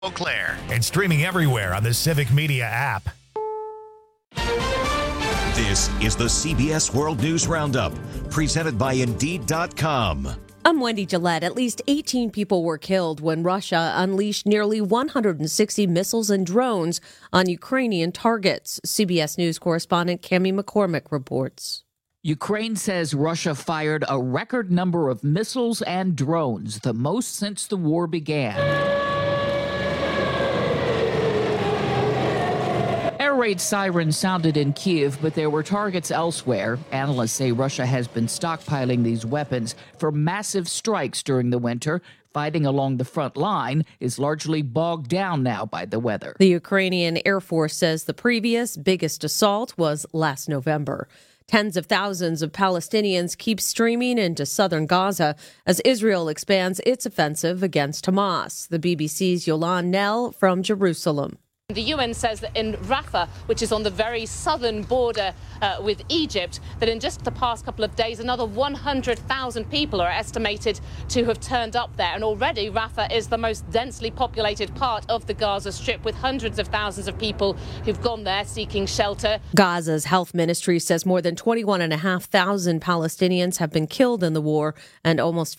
Eau Claire and streaming everywhere on the Civic Media app. This is the CBS World News Roundup, presented by Indeed.com. I'm Wendy Gillette. At least 18 people were killed when Russia unleashed nearly 160 missiles and drones on Ukrainian targets. CBS News correspondent Cami McCormick reports. Ukraine says Russia fired a record number of missiles and drones, the most since the war began. Air raid sirens sounded in Kyiv, but there were targets elsewhere. Analysts say Russia has been stockpiling these weapons for massive strikes during the winter. Fighting along the front line is largely bogged down now by the weather. The Ukrainian Air Force says the previous biggest assault was last November. Tens of thousands of Palestinians keep streaming into southern Gaza as Israel expands its offensive against Hamas. The BBC's Yolande Nell from Jerusalem. The UN says that in Rafah, which is on the very southern border with Egypt, that in just the past couple of days, another 100,000 people are estimated to have turned up there. And already Rafah is the most densely populated part of the Gaza Strip, with hundreds of thousands of people who've gone there seeking shelter. Gaza's health ministry says more than 21,500 Palestinians have been killed in the war and almost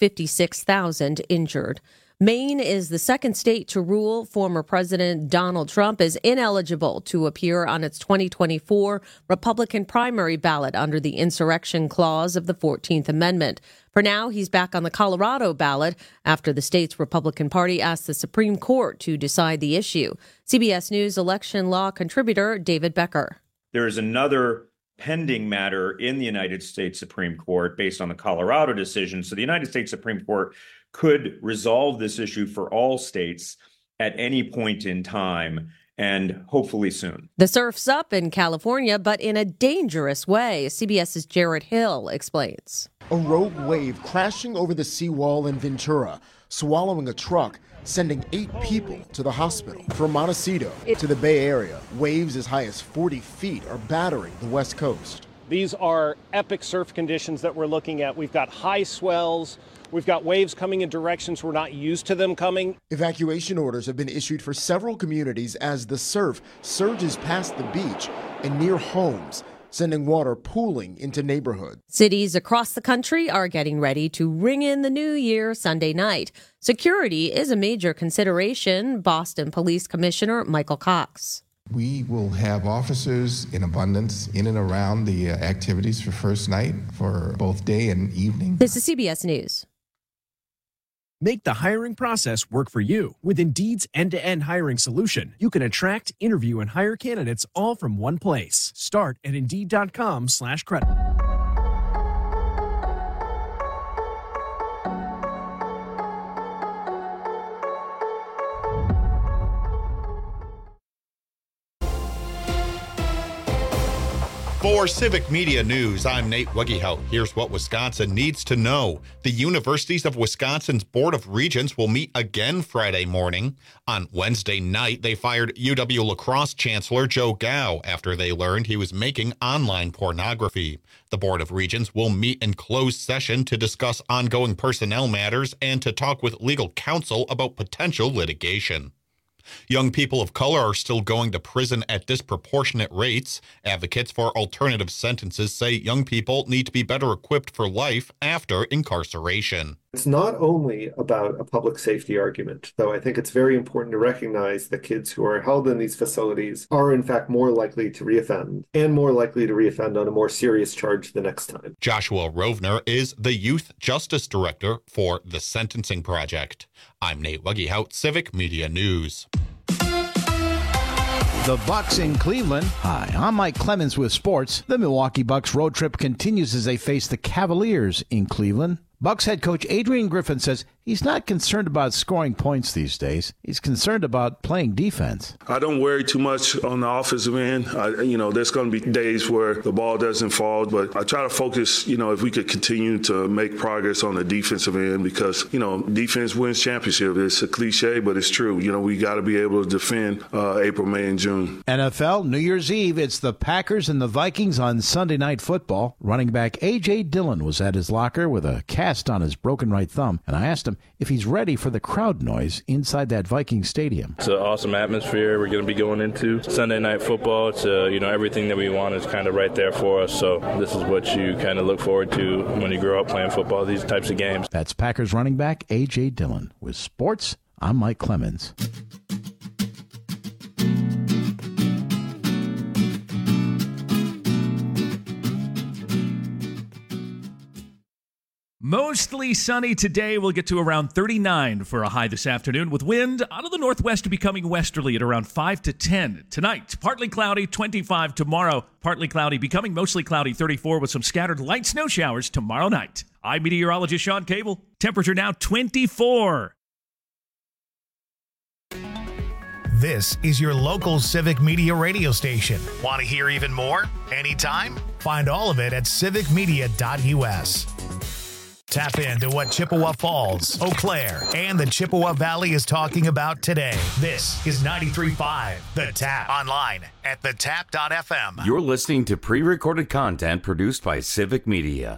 56,000 injured. Maine is the second state to rule former President Donald Trump is ineligible to appear on its 2024 Republican primary ballot under the insurrection clause of the 14th Amendment. For now, he's back on the Colorado ballot after the state's Republican Party asked the Supreme Court to decide the issue. CBS News election law contributor David Becker. There is another pending matter in the United States Supreme Court based on the Colorado decision. So the United States Supreme Court could resolve this issue for all states at any point in time, and hopefully soon. The surf's up in California, but in a dangerous way. CBS's Jared Hill explains. A rogue wave crashing over the seawall in Ventura, swallowing a truck, sending 8 people to the hospital. From Montecito to the Bay Area, waves as high as 40 feet are battering the West Coast. These are epic surf conditions that we're looking at. We've got high swells. We've got waves coming in directions we're not used to them coming. Evacuation orders have been issued for several communities as the surf surges past the beach and near homes, sending water pooling into neighborhoods. Cities across the country are getting ready to ring in the new year Sunday night. Security is a major consideration, Boston Police Commissioner Michael Cox. We will have officers in abundance in and around the activities for first night for both day and evening. This is CBS News. Make the hiring process work for you. With Indeed's end-to-end hiring solution, you can attract, interview, and hire candidates all from one place. Start at Indeed.com/credit. For Civic Media News, I'm Nate Weggehout. Here's what Wisconsin needs to know. The Universities of Wisconsin's Board of Regents will meet again Friday morning. On Wednesday night, they fired UW La Crosse Chancellor Joe Gao after they learned he was making online pornography. The Board of Regents will meet in closed session to discuss ongoing personnel matters and to talk with legal counsel about potential litigation. Young people of color are still going to prison at disproportionate rates. Advocates for alternative sentences say young people need to be better equipped for life after incarceration. It's not only about a public safety argument, though I think it's very important to recognize that kids who are held in these facilities are in fact more likely to reoffend, and more likely to reoffend on a more serious charge the next time. Joshua Rovner is the Youth Justice Director for the Sentencing Project. I'm Nate Weggehout, Civic Media News. The Bucks in Cleveland. Hi, I'm Mike Clemens with sports. The Milwaukee Bucks road trip continues as they face the Cavaliers in Cleveland. Bucks head coach Adrian Griffin says he's not concerned about scoring points these days. He's concerned about playing defense. I don't worry too much on the offensive end. There's going to be days where the ball doesn't fall, but I try to focus, if we could continue to make progress on the defensive end because, defense wins championship. It's a cliche, but it's true. We got to be able to defend April, May, and June. NFL, New Year's Eve, it's the Packers and the Vikings on Sunday Night Football. Running back A.J. Dillon was at his locker with a cast on his broken right thumb, and I asked him him if he's ready for the crowd noise inside that Viking stadium. It's an awesome atmosphere. We're going to be going into Sunday Night Football. It's everything that we want is kind of right there for us. So this is what you kind of look forward to when you grow up playing football, these types of games. That's Packers running back A.J. Dillon. With sports, I'm Mike Clemens. Mostly sunny today. We'll get to around 39 for a high this afternoon, with wind out of the northwest becoming westerly at around 5 to 10. Tonight, partly cloudy, 25 tomorrow. Partly cloudy, becoming mostly cloudy, 34 with some scattered light snow showers tomorrow night. I'm meteorologist Sean Cable. Temperature now 24. This is your local Civic Media radio station. Want to hear even more? Anytime? Find all of it at civicmedia.us. Tap into what Chippewa Falls, Eau Claire, and the Chippewa Valley is talking about today. This is 93.5 The Tap. Online at thetap.fm. You're listening to pre-recorded content produced by Civic Media.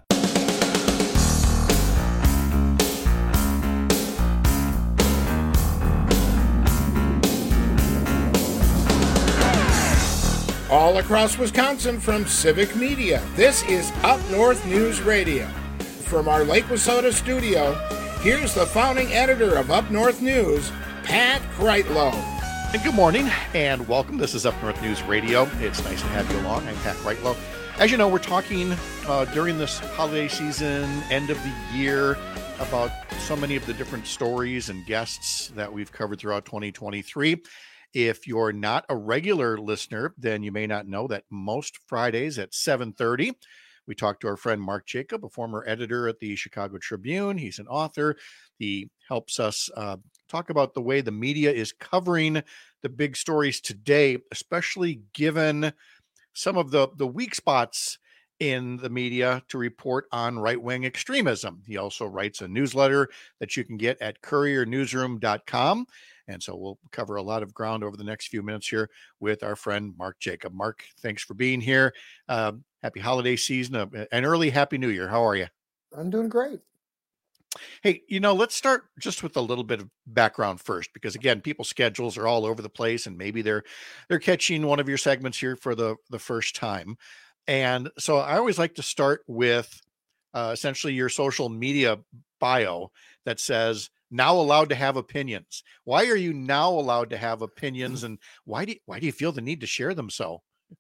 All across Wisconsin from Civic Media, this is Up North News Radio. From our Lake Wissota studio, here's the founding editor of Up North News, Pat Kreitlow. And good morning and welcome. This is Up North News Radio. It's nice to have you along. I'm Pat Kreitlow. As you know, we're talking during this holiday season, end of the year, about so many of the different stories and guests that we've covered throughout 2023. If you're not a regular listener, then you may not know that most Fridays at 7:30, we talked to our friend Mark Jacob, a former editor at the Chicago Tribune. He's an author. He helps us talk about the way the media is covering the big stories today, especially given some of the weak spots in the media to report on right-wing extremism. He also writes a newsletter that you can get at couriernewsroom.com. And so we'll cover a lot of ground over the next few minutes here with our friend Mark Jacob. Mark, thanks for being here. Happy holiday season, an early Happy New Year. How are you? I'm doing great. Hey, let's start just with a little bit of background first, because again, people's schedules are all over the place, and maybe they're catching one of your segments here for the first time. And so I always like to start with essentially your social media bio that says, now allowed to have opinions. Why are you now allowed to have opinions, and why do you feel the need to share them so?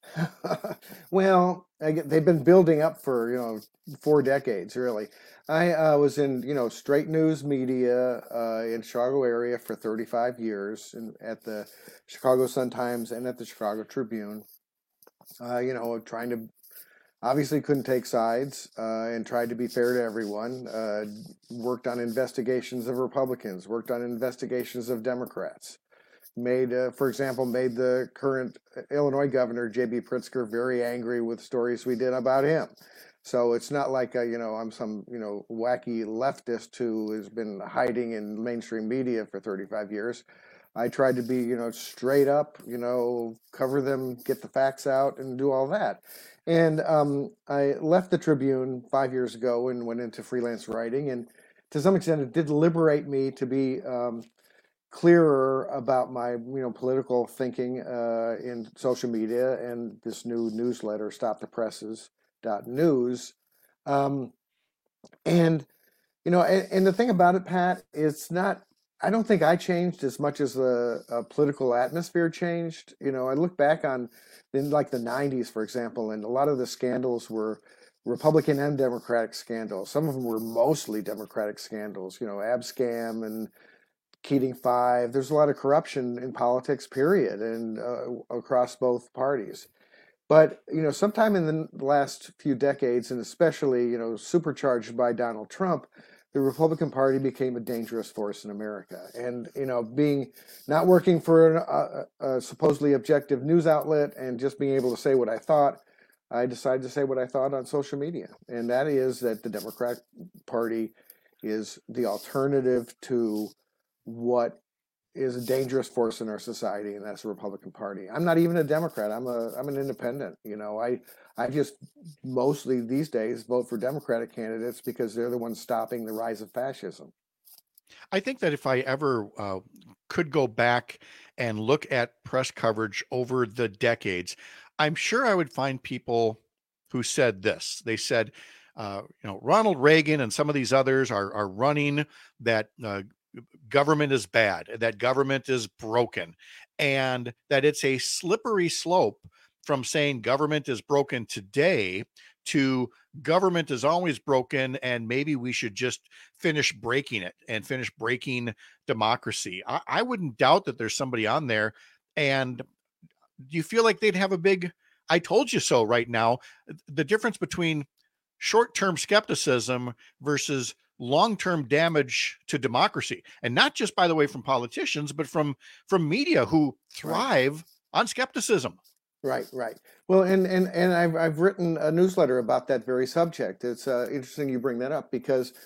Well, they've been building up for 4 decades, really. I was in straight news media in Chicago area for 35 years, at the Chicago Sun-Times and at the Chicago Tribune. Trying to obviously couldn't take sides and tried to be fair to everyone. Worked on investigations of Republicans, worked on investigations of Democrats. Made the current Illinois governor, J.B. Pritzker, very angry with stories we did about him. So it's not like, I'm some, wacky leftist who has been hiding in mainstream media for 35 years. I tried to be, straight up, cover them, get the facts out, and do all that. And I left the Tribune 5 years ago and went into freelance writing. And to some extent, it did liberate me to be clearer about my, political thinking in social media and this new newsletter, StopThePresses.news. And the thing about it, Pat, it's not. I don't think I changed as much as the political atmosphere changed. I look back in like the 90s, for example, and a lot of the scandals were Republican and Democratic scandals. Some of them were mostly Democratic scandals, Abscam and Keating 5. There's a lot of corruption in politics, period, and across both parties. But, sometime in the last few decades, and especially, supercharged by Donald Trump, the Republican Party became a dangerous force in America. And, not working for a supposedly objective news outlet and just being able to say what I thought, I decided to say what I thought on social media. And that is that the Democratic Party is the alternative to what is a dangerous force in our society, and that's the Republican Party. I'm not even a Democrat. I'm an independent. I just mostly these days vote for Democratic candidates because they're the ones stopping the rise of fascism. I think that if I ever could go back and look at press coverage over the decades, I'm sure I would find people who said this. They said, Ronald Reagan and some of these others are running that government is bad, that government is broken, and that it's a slippery slope from saying government is broken today to government is always broken and maybe we should just finish breaking it and finish breaking democracy. I wouldn't doubt that there's somebody on there. And do you feel like they'd have a big I told you so right now? The difference between short-term skepticism versus long-term damage to democracy, and not just, by the way, from politicians, but from media who thrive on skepticism. Right. Well, and I've written a newsletter about that very subject. It's interesting you bring that up because,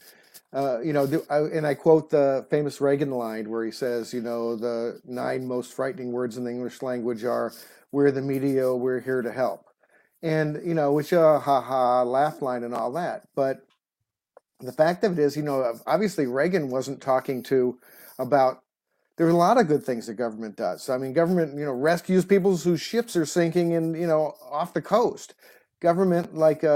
I quote the famous Reagan line where he says, the 9 most frightening words in the English language are, "We're the media, we're here to help." And, which laugh line and all that. But the fact of it is, obviously Reagan wasn't talking about, there's a lot of good things that government does. I mean, government, rescues people whose ships are sinking and, off the coast. Government,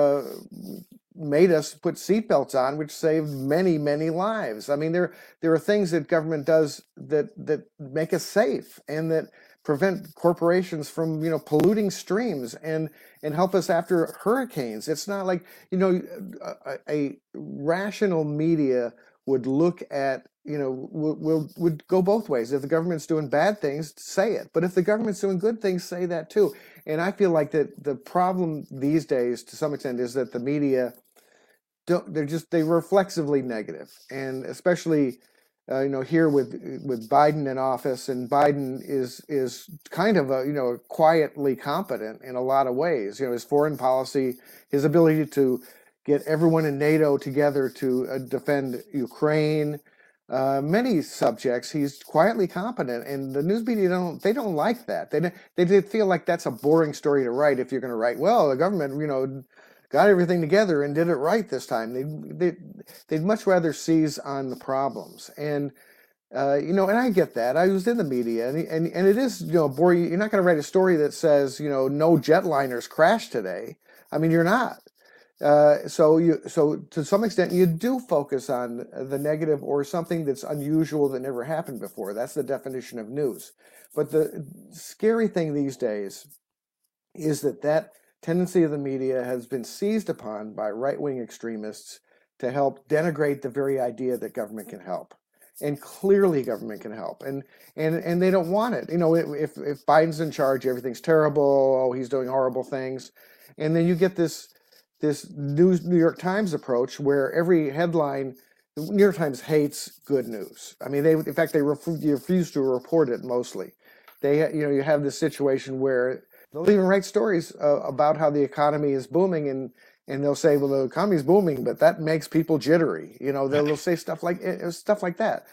made us put seatbelts on, which saved many, many lives. I mean, there are things that government does that make us safe and that prevent corporations from, polluting streams and help us after hurricanes. It's not like, a rational media would look at, would go both ways. If the government's doing bad things, say it. But if the government's doing good things, say that too. And I feel like that the problem these days, to some extent, is that the media they're reflexively negative. And especially, here with Biden in office, and Biden is kind of quietly competent in a lot of ways. His foreign policy, his ability to get everyone in NATO together to defend Ukraine, many subjects, he's quietly competent, and the news media don't like that. They feel like that's a boring story to write. If you're going to write, well, the government, got everything together and did it right this time. They'd much rather seize on the problems. And and I get that. I was in the media, and it is boring. You're not going to write a story that says no jetliners crashed today. I mean, you're not. So to some extent you do focus on the negative or something that's unusual that never happened before. That's the definition of news. But the scary thing these days is that tendency of the media has been seized upon by right-wing extremists to help denigrate the very idea that government can help. And clearly government can help. And they don't want it. If Biden's in charge, everything's terrible. Oh, he's doing horrible things. And then you get this New York Times approach where every headline, the New York Times hates good news. I mean, they refuse to report it mostly. You have this situation where they'll even write stories about how the economy is booming, and they'll say, well, the economy is booming, but that makes people jittery. They'll say stuff like that.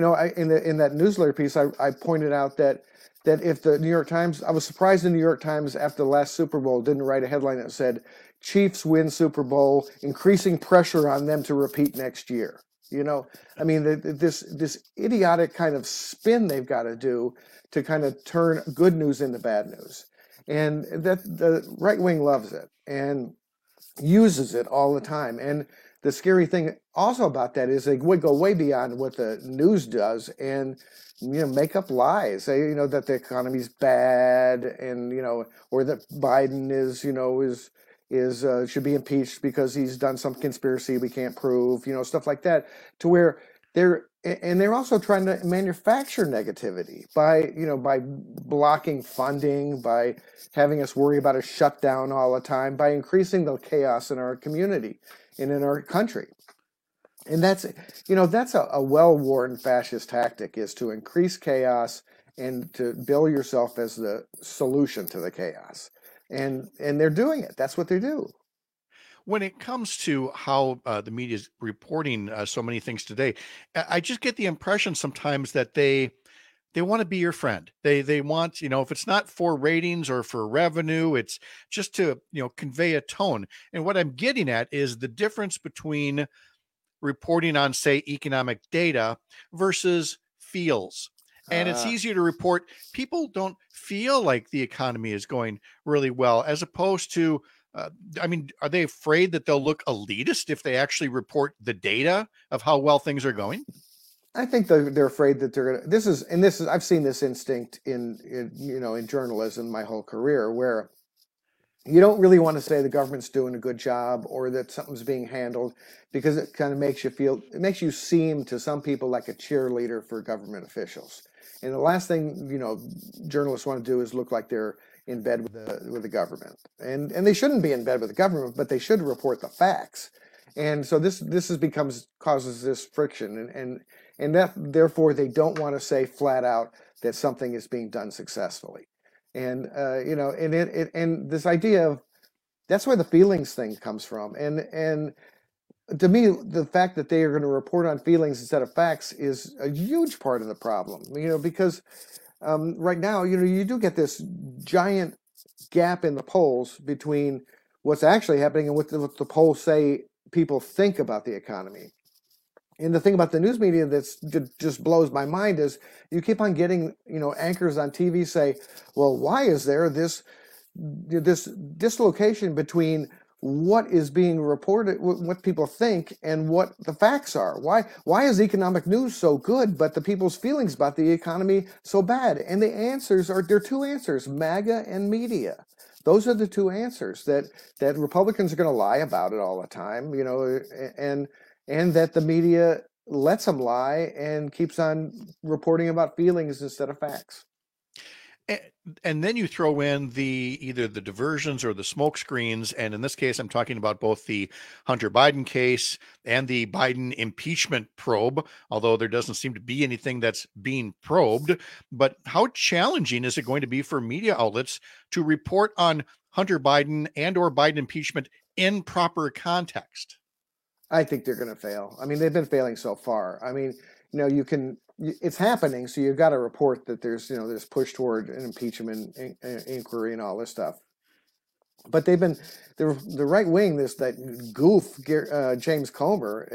In that newsletter piece, I pointed out that if the New York Times, I was surprised the New York Times after the last Super Bowl didn't write a headline that said, Chiefs win Super Bowl, increasing pressure on them to repeat next year. I mean, this idiotic kind of spin they've got to do to kind of turn good news into bad news. And that the right wing loves it and uses it all the time. And the scary thing also about that is they would go way beyond what the news does and make up lies. Say that the economy's bad, and or that Biden is should be impeached because he's done some conspiracy we can't prove. Stuff like that, to where they're also trying to manufacture negativity by blocking funding, by having us worry about a shutdown all the time, by increasing the chaos in our community and in our country. And that's a well-worn fascist tactic, is to increase chaos and to bill yourself as the solution to the chaos. And they're doing it. That's what they do. When it comes to how the media is reporting so many things today, I just get the impression sometimes that they want to be your friend. They want, if it's not for ratings or for revenue, it's just to, convey a tone. And what I'm getting at is the difference between reporting on, say, economic data versus feels. And it's easier to report people don't feel like the economy is going really well, as opposed to, are they afraid that they'll look elitist if they actually report the data of how well things are going? I think they're afraid that they're going to, I've seen this instinct in journalism my whole career, where you don't really want to say the government's doing a good job or that something's being handled, because it kind of makes you seem to some people like a cheerleader for government officials. And the last thing, journalists want to do is look like they're in bed with the government. And they shouldn't be in bed with the government, but they should report the facts. And so this causes this friction, and that therefore they don't want to say flat out that something is being done successfully. And and this idea of, that's where the feelings thing comes from. And to me, the fact that they are going to report on feelings instead of facts is a huge part of the problem. Because right now, you do get this giant gap in the polls between what's actually happening and what the polls say people think about the economy. And the thing about the news media that just blows my mind is you keep on getting, anchors on TV say, well, why is there this dislocation between what is being reported, what people think, and what the facts are? Why is economic news so good, but the people's feelings about the economy so bad? And the answers there are two answers: MAGA and media. Those are the two answers, that Republicans are going to lie about it all the time, and that the media lets them lie and keeps on reporting about feelings instead of facts. And then you throw in either the diversions or the smoke screens. And in this case, I'm talking about both the Hunter Biden case and the Biden impeachment probe, although there doesn't seem to be anything that's being probed. But how challenging is it going to be for media outlets to report on Hunter Biden and or Biden impeachment in proper context? I think they're going to fail. I mean, they've been failing so far. I mean, it's happening, so you've got to report that there's push toward an impeachment inquiry and all this stuff. But they've been the right wing. That goof James Comer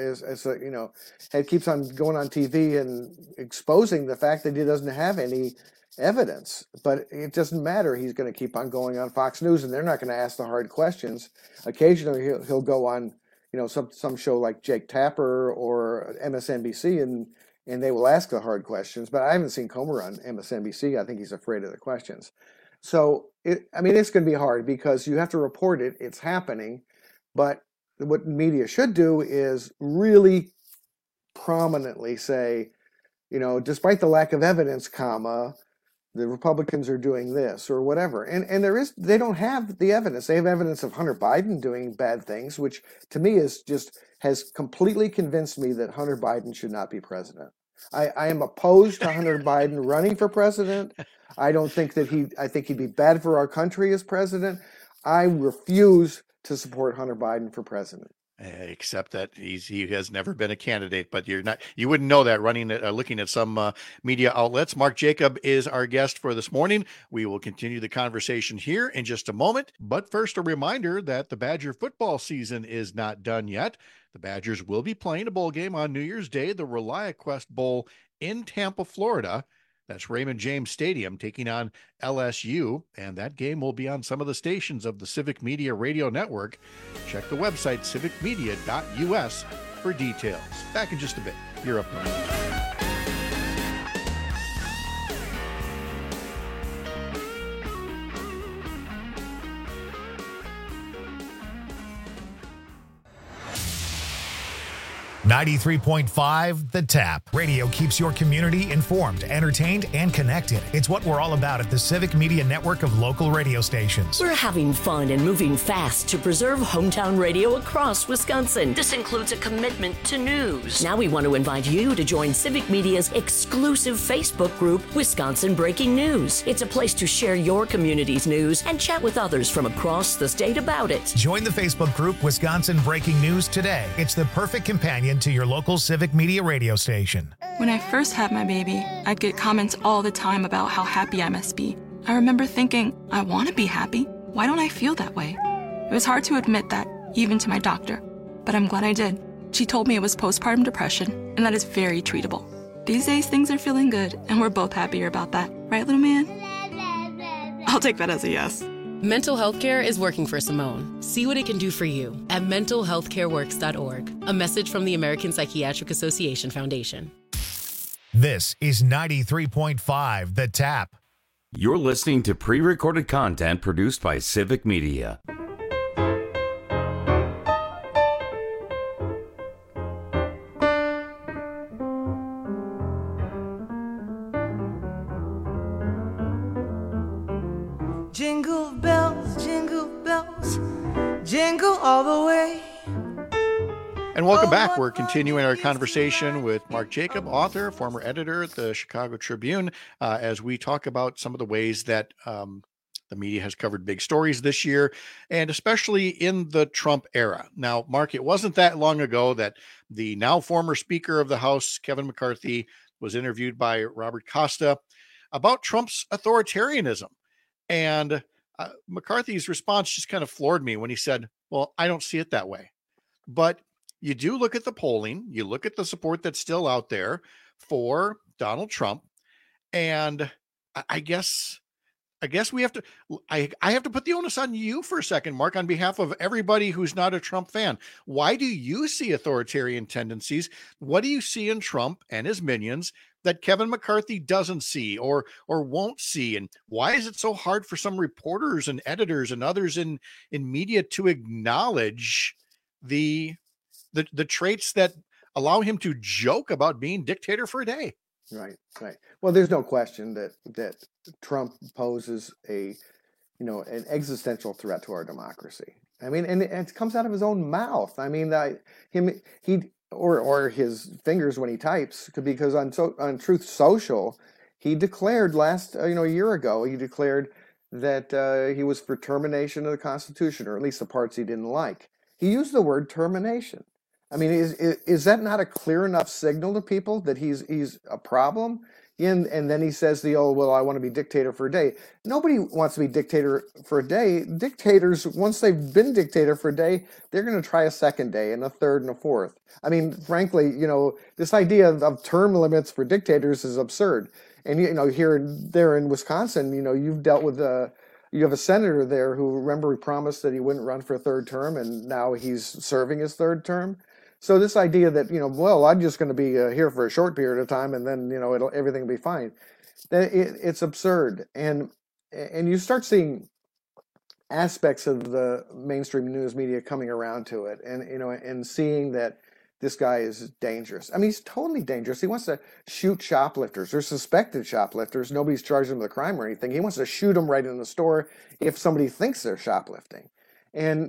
keeps on going on TV and exposing the fact that he doesn't have any evidence. But it doesn't matter. He's going to keep on going on Fox News, and they're not going to ask the hard questions. Occasionally, he'll go on some show like Jake Tapper or MSNBC, and they will ask the hard questions. But I haven't seen Comer on MSNBC. I think he's afraid of the questions. So it's going to be hard because you have to report it. It's happening. But what media should do is really prominently say, despite the lack of evidence, the Republicans are doing this or whatever. And they don't have the evidence. They have evidence of Hunter Biden doing bad things, which to me has completely convinced me that Hunter Biden should not be president. I am opposed to Hunter Biden running for president. I think he'd be bad for our country as president. I refuse to support Hunter Biden for president. Except that he has never been a candidate, but you wouldn't know that looking at some media outlets. Mark Jacob is our guest for this morning. We will continue the conversation here in just a moment. But first, a reminder that the Badger football season is not done yet. The Badgers will be playing a bowl game on New Year's Day, the ReliaQuest Bowl in Tampa, Florida. That's Raymond James Stadium taking on LSU, and that game will be on some of the stations of the Civic Media Radio Network. Check the website civicmedia.us for details. Back in just a bit. You're up north. 93.5 The Tap. Radio keeps your community informed, entertained, and connected. It's what we're all about at the Civic Media Network of local radio stations. We're having fun and moving fast to preserve hometown radio across Wisconsin. This includes a commitment to news. Now we want to invite you to join Civic Media's exclusive Facebook group, Wisconsin Breaking News. It's a place to share your community's news and chat with others from across the state about it. Join the Facebook group, Wisconsin Breaking News, today. It's the perfect companion to your local Civic Media radio station. When I first had my baby, I'd get comments all the time about how happy I must be. I remember thinking, I want to be happy. Why don't I feel that way? It was hard to admit that, even to my doctor, but I'm glad I did. She told me it was postpartum depression, and that is very treatable. These days, things are feeling good, and we're both happier about that. Right, little man? I'll take that as a yes. Mental health care is working for Simone. See what it can do for you at mentalhealthcareworks.org. A message from the American Psychiatric Association Foundation. This is 93.5 The Tap. You're listening to pre-recorded content produced by Civic Media. Jingle bells, jingle all the way. And welcome back. We're continuing our conversation with Mark Jacob, author, former editor at the Chicago Tribune, as we talk about some of the ways that the media has covered big stories this year, and especially in the Trump era. Now, Mark, it wasn't that long ago that the now former Speaker of the House, Kevin McCarthy, was interviewed by Robert Costa about Trump's authoritarianism. And McCarthy's response just kind of floored me when he said, well, I don't see it that way. But you do look at the polling, you look at the support that's still out there for Donald Trump. And I guess we have to, I have to put the onus on you for a second, Mark, on behalf of everybody who's not a Trump fan. Why do you see authoritarian tendencies? What do you see in Trump and his minions that Kevin McCarthy doesn't see or won't see? And why is it so hard for some reporters and editors and others in media to acknowledge the traits that allow him to joke about being dictator for a day? Right. Well, there's no question that Trump poses an existential threat to our democracy. I mean, and it comes out of his own mouth. I mean, or his fingers when he types, because on Truth Social, he declared a year ago, he declared that he was for termination of the Constitution, or at least the parts he didn't like. He used the word termination. I mean, is that not a clear enough signal to people that he's a problem? And then he says I want to be dictator for a day. Nobody wants to be dictator for a day. Dictators, once they've been dictator for a day, they're going to try a second day and a third and a fourth. I mean, frankly, this idea of term limits for dictators is absurd. And, there in Wisconsin, you've dealt with you have a senator there who, remember, he promised that he wouldn't run for a third term, and now he's serving his third term. So this idea that, I'm just going to be here for a short period of time and then, everything will be fine. It's absurd. And you start seeing aspects of the mainstream news media coming around to it and seeing that this guy is dangerous. I mean, he's totally dangerous. He wants to shoot shoplifters or suspected shoplifters. Nobody's charged him with a crime or anything. He wants to shoot them right in the store if somebody thinks they're shoplifting. And,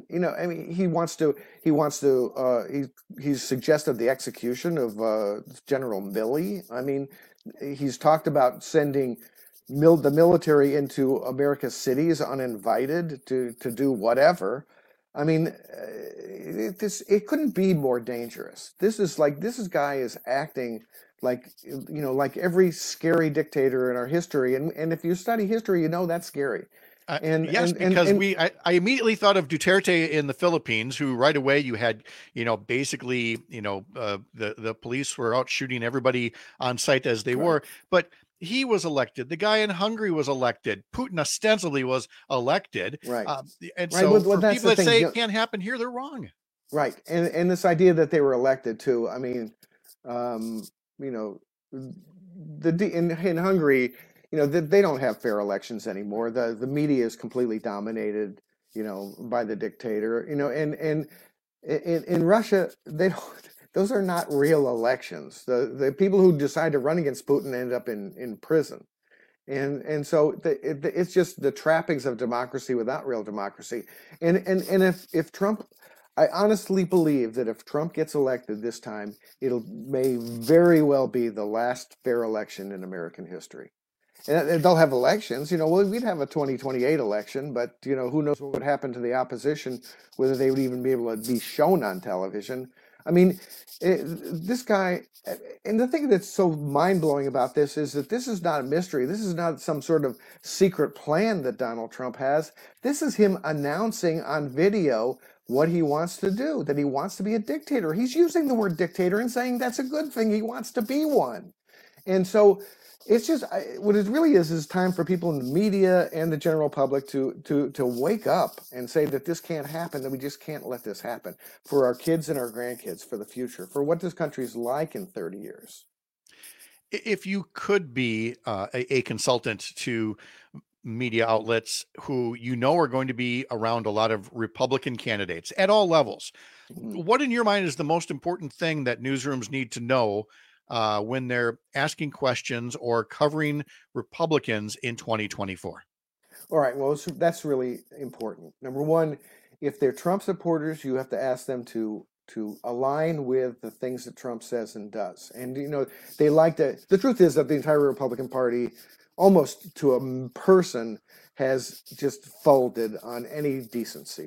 he's suggested the execution of General Milley. I mean, he's talked about sending the military into America's cities uninvited to do whatever. I mean, it couldn't be more dangerous. This guy is acting like every scary dictator in our history. And if you study history, that's scary. I immediately thought of Duterte in the Philippines, who right away you had, basically, the police were out shooting everybody on sight as they were, but he was elected. The guy in Hungary was elected. Putin ostensibly was elected. Right. So for people that say it can't happen here, they're wrong. Right. And this idea that they were elected too, I mean, in Hungary, they don't have fair elections anymore. The media is completely dominated, by the dictator. And in Russia, those are not real elections. The people who decide to run against Putin end up in prison. And so it's just the trappings of democracy without real democracy. And if Trump, I honestly believe that if Trump gets elected this time, may very well be the last fair election in American history. And they'll have elections, we'd have a 2028 election, but, who knows what would happen to the opposition, whether they would even be able to be shown on television. I mean, this guy, and the thing that's so mind-blowing about this is that this is not a mystery. This is not some sort of secret plan that Donald Trump has. This is him announcing on video what he wants to do, that he wants to be a dictator. He's using the word dictator and saying that's a good thing. He wants to be one. And so it's just, what it really is time for people in the media and the general public to wake up and say that this can't happen, that we just can't let this happen for our kids and our grandkids, for the future, for what this country's like in 30 years. If you could be a consultant to media outlets who you know are going to be around a lot of Republican candidates at all levels, what in your mind is the most important thing that newsrooms need to know when they're asking questions or covering Republicans in 2024? All right, well, that's really important. Number one, if they're Trump supporters, you have to ask them to align with the things that Trump says and does. And, they like to, the truth is that the entire Republican Party, almost to a person, has just folded on any decency.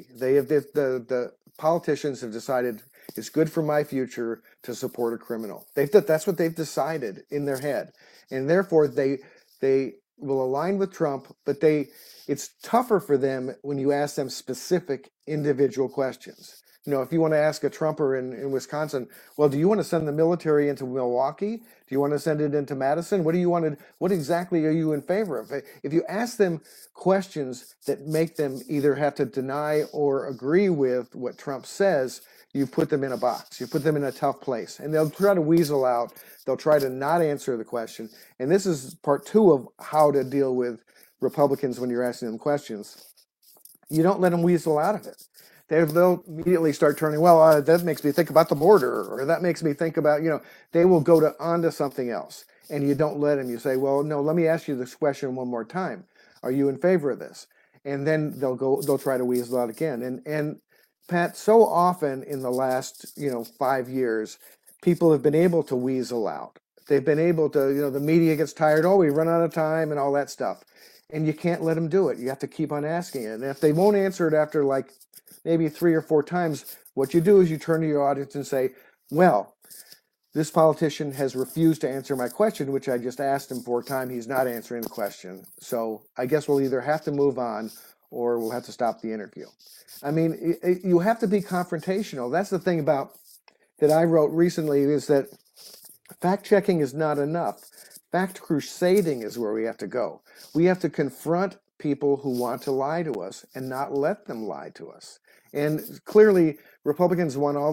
The politicians have decided it's good for my future to support a criminal. That's what they've decided in their head. And therefore they will align with Trump, but it's tougher for them when you ask them specific individual questions. If you want to ask a Trumper in Wisconsin, well, do you want to send the military into Milwaukee? Do you want to send it into Madison? What exactly are you in favor of? If you ask them questions that make them either have to deny or agree with what Trump says, you put them in a box. You put them in a tough place. And they'll try to weasel out. They'll try to not answer the question. And this is part two of how to deal with Republicans when you're asking them questions. You don't let them weasel out of it. They'll immediately start turning, that makes me think about the border, or that makes me think about, they will go on to something else. And you don't let them. You say, well, no, let me ask you this question one more time. Are you in favor of this? And then they'll try to weasel out again. And Pat, so often in the last, 5 years, people have been able to weasel out. They've been able to, the media gets tired. Oh, we run out of time and all that stuff. And you can't let them do it. You have to keep on asking it. And if they won't answer it after maybe 3 or 4 times, what you do is you turn to your audience and say, well, this politician has refused to answer my question, which I just asked him 4 times. He's not answering the question. So I guess we'll either have to move on or we'll have to stop the interview. I mean, you have to be confrontational. That's the thing that I wrote recently, is that fact-checking is not enough. Fact crusading is where we have to go. We have to confront people who want to lie to us and not let them lie to us. And clearly, Republican politicians want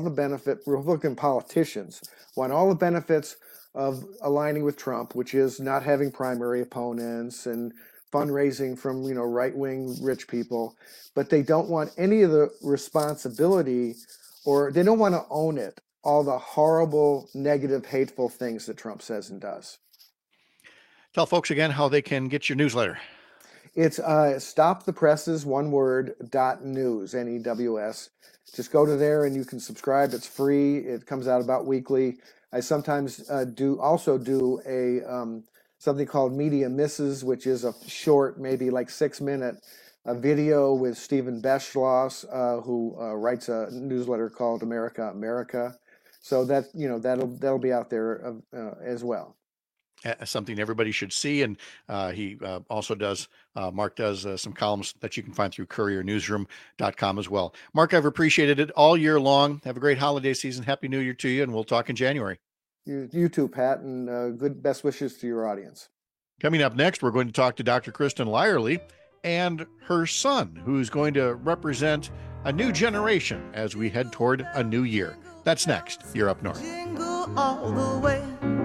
all the benefits of aligning with Trump, which is not having primary opponents and fundraising from, right-wing rich people. But they don't want any of the responsibility, or they don't want to own it, all the horrible, negative, hateful things that Trump says and does. Tell folks again how they can get your newsletter. It's stopthepresses, one word, .news, N-E-W-S. Just go to there and you can subscribe. It's free. It comes out about weekly. I sometimes do a something called Media Misses, which is a short, maybe 6-minute video with Stephen Beschloss, who writes a newsletter called America, America. So that that'll be out there as well. Something everybody should see. And he also does, Mark does some columns that you can find through couriernewsroom.com as well. Mark, I've appreciated it all year long. Have a great holiday season. Happy New Year to you, and we'll talk in January. You too, Pat, and good best wishes to your audience. Coming up next, we're going to talk to Dr. Kristen Lyerly and her son, who's going to represent a new generation as we head toward a new year. That's next. You're Up North. Jingle all the way.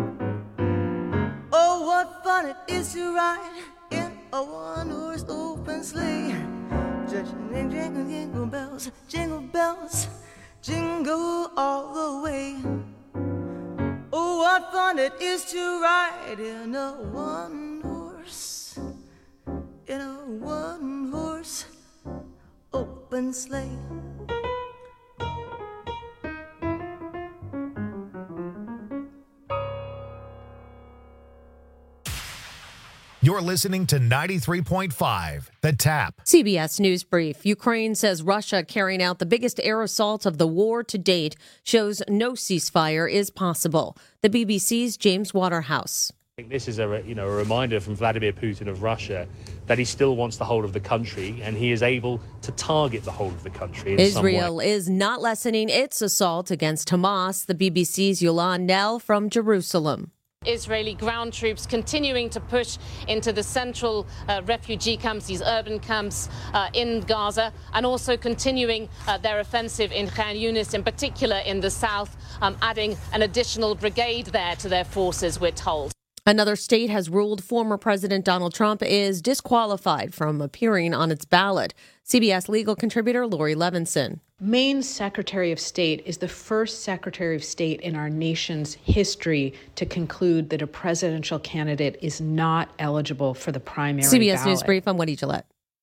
Oh, what fun it is to ride in a one-horse open sleigh. Jingle, jingle, jingle bells, jingle all the way. Oh, what fun it is to ride in a one-horse open sleigh. You're listening to 93.5, The Tap. CBS News Brief. Ukraine says Russia carrying out the biggest air assault of the war to date shows no ceasefire is possible. The BBC's James Waterhouse. This is a reminder from Vladimir Putin of Russia that he still wants the whole of the country, and he is able to target the whole of the country in some way. Israel is not lessening its assault against Hamas. The BBC's Yolande Nell from Jerusalem. Israeli ground troops continuing to push into the central refugee camps, these urban camps in Gaza, and also continuing their offensive in Khan Yunis, in particular in the south, adding an additional brigade there to their forces, we're told. Another state has ruled former President Donald Trump is disqualified from appearing on its ballot. CBS legal contributor Lori Levinson. Maine's Secretary of State is the first Secretary of State in our nation's history to conclude that a presidential candidate is not eligible for the primary CBS ballot. News Brief, I'm Wendy Gillette.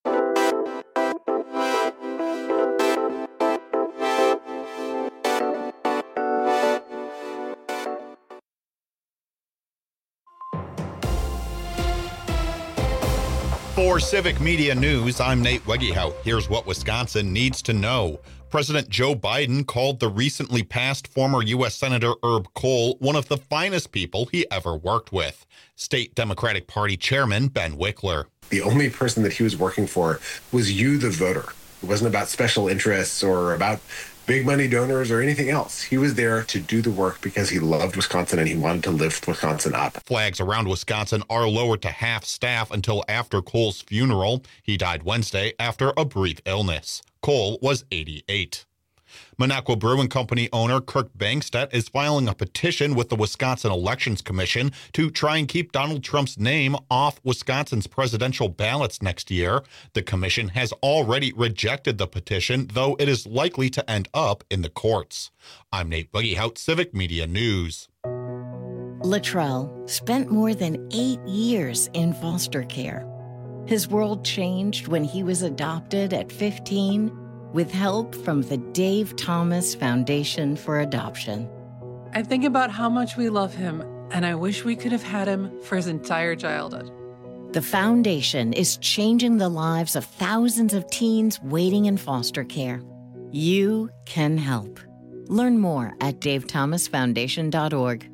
For Civic Media News, I'm Nate Wegehout. Here's what Wisconsin needs to know. President Joe Biden called the recently passed former U.S. Senator Herb Kohl one of the finest people he ever worked with. State Democratic Party Chairman Ben Wickler. The only person that he was working for was you, the voter. It wasn't about special interests or about big money donors or anything else. He was there to do the work because he loved Wisconsin and he wanted to lift Wisconsin up. Flags around Wisconsin are lowered to half staff until after Kohl's funeral. He died Wednesday after a brief illness. Kohl was 88. Minocqua Brewing Company owner Kirk Bangstedt is filing a petition with the Wisconsin Elections Commission to try and keep Donald Trump's name off Wisconsin's presidential ballots next year. The commission has already rejected the petition, though it is likely to end up in the courts. I'm Nate Wegehout, Civic Media News. Latrell spent more than 8 years in foster care. His world changed when he was adopted at 15 with help from the Dave Thomas Foundation for Adoption. I think about how much we love him, and I wish we could have had him for his entire childhood. The foundation is changing the lives of thousands of teens waiting in foster care. You can help. Learn more at davethomasfoundation.org.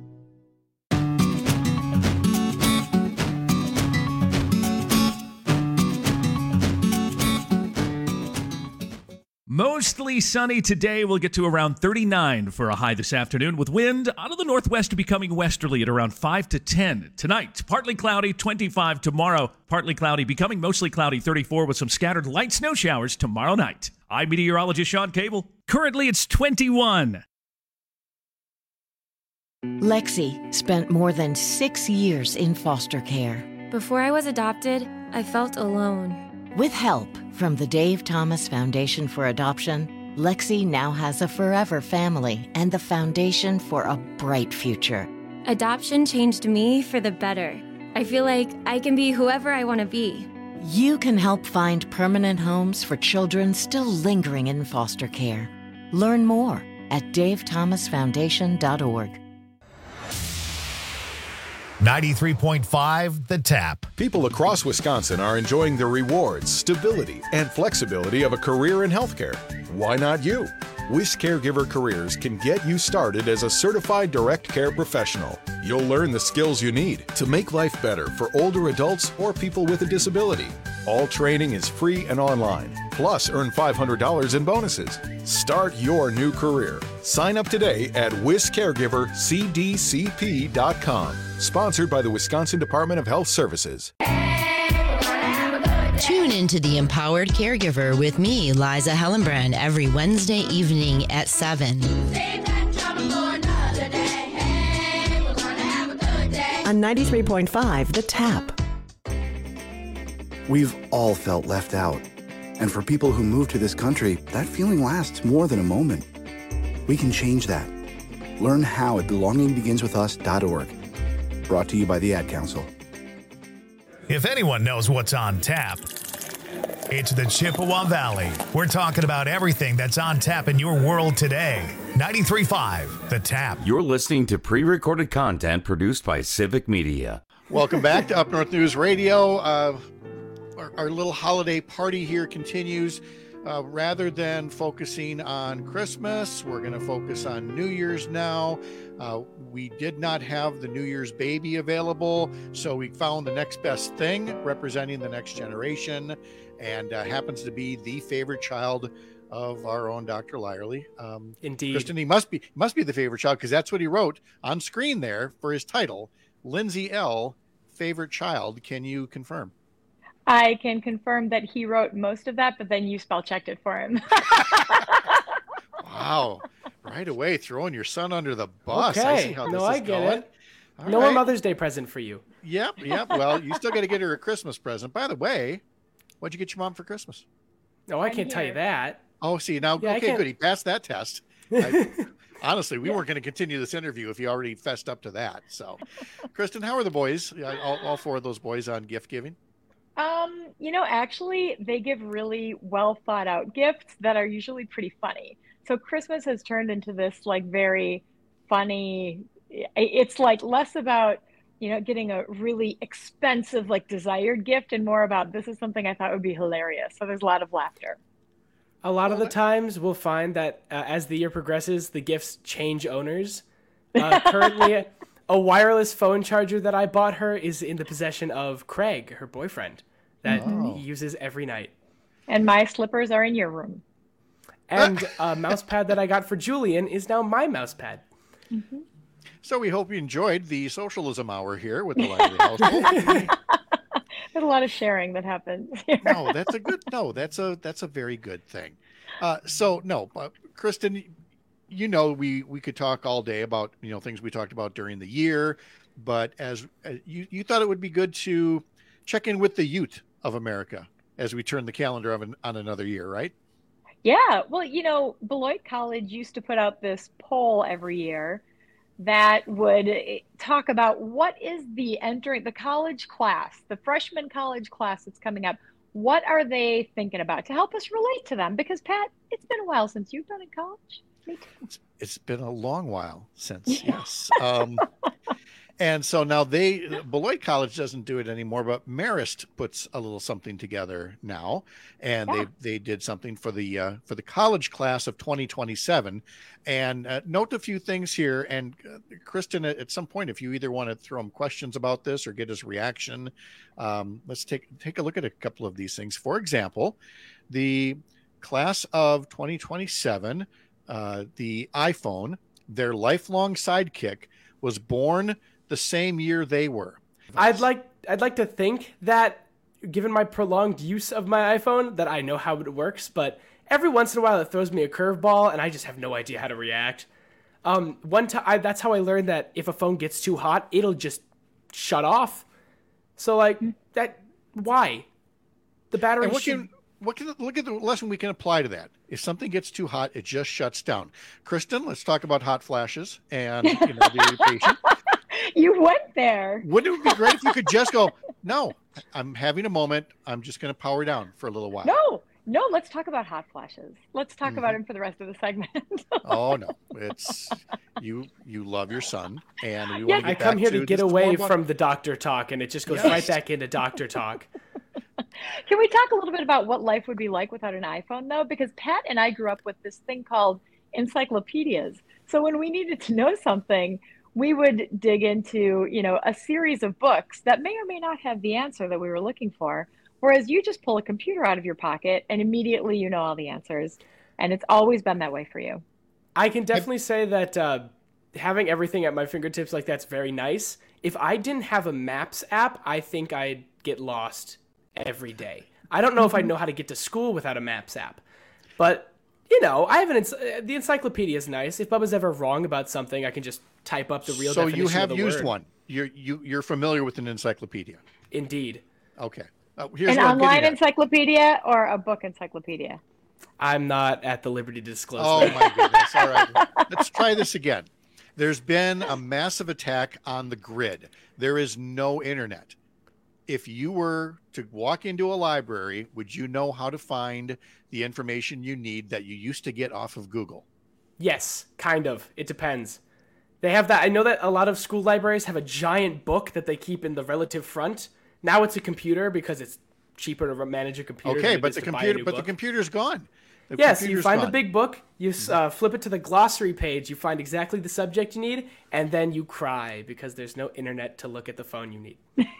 Mostly sunny today. We'll get to around 39 for a high this afternoon, with wind out of the northwest becoming westerly at around 5 to 10. Tonight, partly cloudy, 25 tomorrow. Partly cloudy, becoming mostly cloudy, 34 with some scattered light snow showers tomorrow night. I'm meteorologist Sean Cable. Currently, it's 21. Lexi spent more than 6 years in foster care. Before I was adopted, I felt alone. With help from the Dave Thomas Foundation for Adoption, Lexi now has a forever family and the foundation for a bright future. Adoption changed me for the better. I feel like I can be whoever I want to be. You can help find permanent homes for children still lingering in foster care. Learn more at davethomasfoundation.org. 93.5 The Tap. People across Wisconsin are enjoying the rewards, stability, and flexibility of a career in healthcare. Why not you? WIS Caregiver Careers can get you started as a certified direct care professional. You'll learn the skills you need to make life better for older adults or people with a disability. All training is free and online. Plus, earn $500 in bonuses. Start your new career. Sign up today at wiscaregivercdcp.com. Sponsored by the Wisconsin Department of Health Services. Tune into The Empowered Caregiver with me, Liza Hellenbrand, every Wednesday evening at 7. On 93.5 The Tap. We've all felt left out. And for people who move to this country, that feeling lasts more than a moment. We can change that. Learn how at belongingbeginswithus.org. Brought to you by the Ad Council. If anyone knows what's on tap, it's the Chippewa Valley. We're talking about everything that's on tap in your world today. 93.5 The Tap. You're listening to pre-recorded content produced by Civic Media. Welcome back to Up North News Radio. Our little holiday party here continues. rather than focusing on Christmas, we're going to focus on New Year's now. We did not have the New Year's baby available, so we found the next best thing representing the next generation, and happens to be the favorite child of our own Dr. Lyerly. Indeed. Kristen, he must be the favorite child, because that's what he wrote on screen there for his title, Lindsay L., favorite child. Can you confirm? I can confirm that he wrote most of that, but then you spell checked it for him. Wow. Right away, throwing your son under the bus. Okay. I see how this is I get going. it. All No right. more Mother's Day present for you. Yep. Well, you still got to get her a Christmas present. By the way, what'd you get your mom for Christmas? No, I can't tell you that. Oh, see, now, Yeah, I okay, can't- good. He passed that test. Honestly, we weren't going to continue this interview if you already fessed up to that. So, Kristen, how are the boys? All four of those boys on gift giving? Actually, they give really well thought out gifts that are usually pretty funny. So Christmas has turned into this like very funny, it's like less about, getting a really expensive, like desired gift and more about this is something I thought would be hilarious. So there's a lot of laughter. A lot of the times we'll find that as the year progresses, the gifts change owners. Currently, a wireless phone charger that I bought her is in the possession of Craig, her boyfriend, that he uses every night. And my slippers are in your room. And a mouse pad that I got for Julian is now my mouse pad. Mm-hmm. So we hope you enjoyed the socialism hour here with the Lively household. There's a lot of sharing that happens here. No, that's a very good thing. Kristen, we could talk all day about things we talked about during the year, but as you thought it would be good to check in with the youth of America as we turn the calendar on another year, right? Yeah, well, Beloit College used to put out this poll every year that would talk about what is the college class, the freshman college class that's coming up. What are they thinking about to help us relate to them? Because Pat, it's been a while since you've been in college. Me too. It's been a long while since, yes. And so now Beloit College doesn't do it anymore, but Marist puts a little something together now, and they did something for the college class of 2027. And note a few things here. And Kristen, at some point, if you either want to throw him questions about this or get his reaction, let's take a look at a couple of these things. For example, the class of 2027, the iPhone, their lifelong sidekick, was born the same year they were. I'd like to think that, given my prolonged use of my iPhone, that I know how it works, but every once in a while it throws me a curveball and I just have no idea how to react. One time, that's how I learned that if a phone gets too hot, it'll just shut off. So why? The battery look at the lesson we can apply to that. If something gets too hot, it just shuts down. Kristen, let's talk about hot flashes and be patient. You went there. Wouldn't it be great if you could just go, no, I'm having a moment. I'm just going to power down for a little while. No, let's talk about hot flashes. Let's talk about him for the rest of the segment. Oh, no. It's you love your son. And we want to get I come here to get away from from the doctor talk, and it just goes right back into doctor talk. Can we talk a little bit about what life would be like without an iPhone, though? Because Pat and I grew up with this thing called encyclopedias. So when we needed to know something, we would dig into, a series of books that may or may not have the answer that we were looking for. Whereas you just pull a computer out of your pocket and immediately you know all the answers. And it's always been that way for you. I can definitely say that having everything at my fingertips like that's very nice. If I didn't have a Maps app, I think I'd get lost every day. I don't know if I'd know how to get to school without a Maps app. But, I have the encyclopedia is nice. If Bubba's ever wrong about something, I can just type up the real definition of the word. So you have used one. You're familiar with an encyclopedia. Indeed. Okay. An online encyclopedia or a book encyclopedia? I'm not at the liberty to disclose that. Oh, my goodness. All right. Let's try this again. There's been a massive attack on the grid. There is no internet. If you were to walk into a library, would you know how to find the information you need that you used to get off of Google? Yes, kind of. It depends. They have that. I know that a lot of school libraries have a giant book that they keep in the relative front. Now it's a computer because it's cheaper to manage a computer. Okay, than it but is the to buy a computer, new but the book. computer's gone. Yes, you find the big book, you flip it to the glossary page, you find exactly the subject you need, and then you cry because there's no internet to look at the phone you need.